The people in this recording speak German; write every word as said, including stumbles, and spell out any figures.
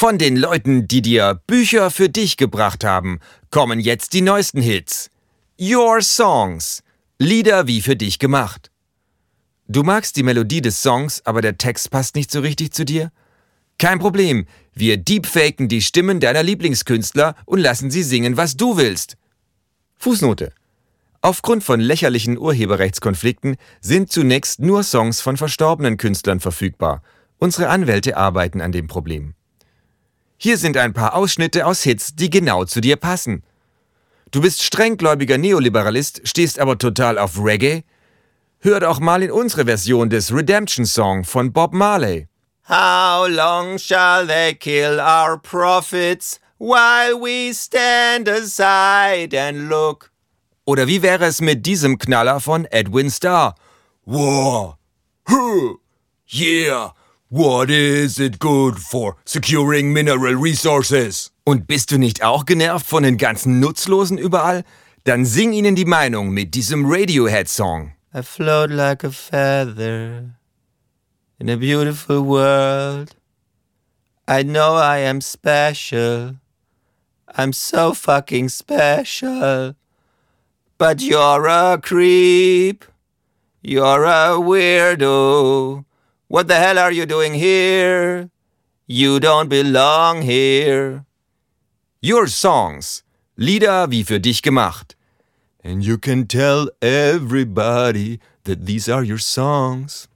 Von den Leuten, die dir Bücher für dich gebracht haben, kommen jetzt die neuesten Hits. Your Songs. Lieder wie für dich gemacht. Du magst die Melodie des Songs, aber der Text passt nicht so richtig zu dir? Kein Problem, wir deepfaken die Stimmen deiner Lieblingskünstler und lassen sie singen, was du willst. Fußnote. Aufgrund von lächerlichen Urheberrechtskonflikten sind zunächst nur Songs von verstorbenen Künstlern verfügbar. Unsere Anwälte arbeiten an dem Problem. Hier sind ein paar Ausschnitte aus Hits, die genau zu dir passen. Du bist strenggläubiger Neoliberalist, stehst aber total auf Reggae? Hör doch mal in unsere Version des Redemption Song von Bob Marley. How long shall they kill our prophets while we stand aside and look? Oder wie wäre es mit diesem Knaller von Edwin Starr? War, huh, yeah, what is it good for? Securing mineral resources. Und bist du nicht auch genervt von den ganzen Nutzlosen überall? Dann sing ihnen die Meinung mit diesem Radiohead-Song. I float like a feather in a beautiful world. I know I am special. I'm so fucking special. But you're a creep. You're a weirdo. What the hell are you doing here? You don't belong here. Your Songs. Lieder wie für dich gemacht. And you can tell everybody that these are your songs.